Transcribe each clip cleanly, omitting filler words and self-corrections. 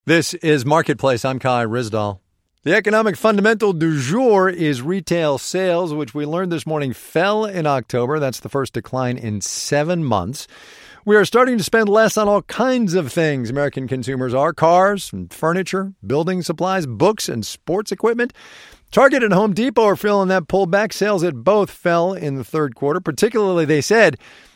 This is Marketplace. I'm Kai Rizdal. The economic fundamental du jour is retail sales, which we learned this morning fell in October. That's the first decline in 7 months. We are starting to spend less on all kinds of things. American consumers are cars and furniture, building supplies, books, and sports equipment. Target and Home Depot are feeling that pullback. Sales at both fell in the third quarter, particularly, they said,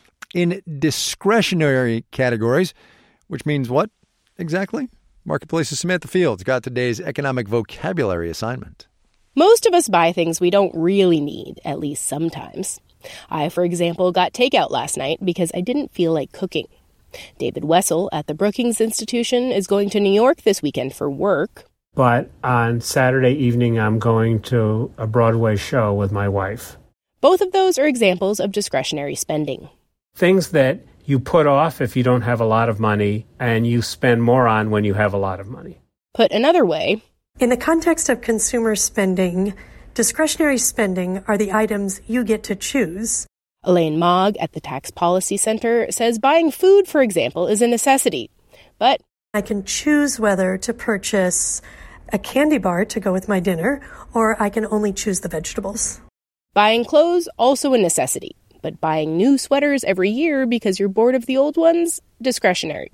in discretionary categories, which means what exactly? Marketplace's Samantha Fields got today's economic vocabulary assignment. Most of us buy things we don't really need, at least sometimes. I, for example, got takeout last night because I didn't feel like cooking. David Wessel at the Brookings Institution is going to New York this weekend for work. But on Saturday evening, I'm going to a Broadway show with my wife. Both of those are examples of discretionary spending. Things that you put off if you don't have a lot of money, and you spend more on when you have a lot of money. Put another way, in the context of consumer spending, discretionary spending are the items you get to choose. Elaine Mogg at the Tax Policy Center says buying food, for example, is a necessity. But I can choose whether to purchase a candy bar to go with my dinner, or I can only choose the vegetables. Buying clothes, also a necessity. But buying new sweaters every year because you're bored of the old ones, discretionary.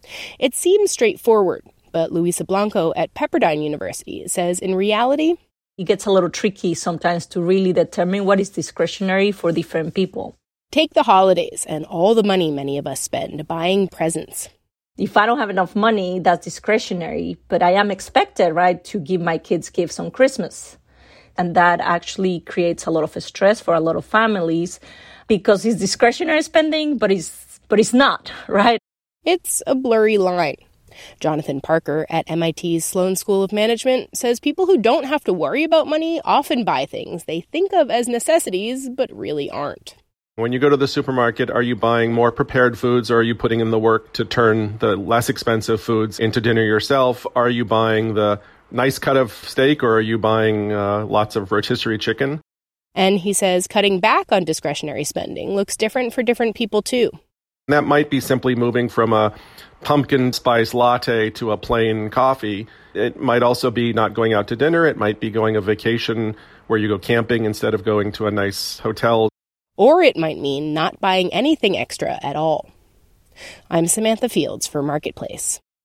It seems straightforward, but Luisa Blanco at Pepperdine University says in reality, it gets a little tricky sometimes to really determine what is discretionary for different people. Take the holidays and all the money many of us spend buying presents. If I don't have enough money, that's discretionary, but I am expected, right, to give my kids gifts on Christmas. And that actually creates a lot of stress for a lot of families because it's discretionary spending, but it's not, right? It's a blurry line. Jonathan Parker at MIT's Sloan School of Management says people who don't have to worry about money often buy things they think of as necessities, but really aren't. When you go to the supermarket, are you buying more prepared foods, or are you putting in the work to turn the less expensive foods into dinner yourself? Are you buying the nice cut of steak, or are you buying lots of rotisserie chicken? And he says cutting back on discretionary spending looks different for different people, too. That might be simply moving from a pumpkin spice latte to a plain coffee. It might also be not going out to dinner. It might be going a vacation where you go camping instead of going to a nice hotel. Or it might mean not buying anything extra at all. I'm Samantha Fields for Marketplace.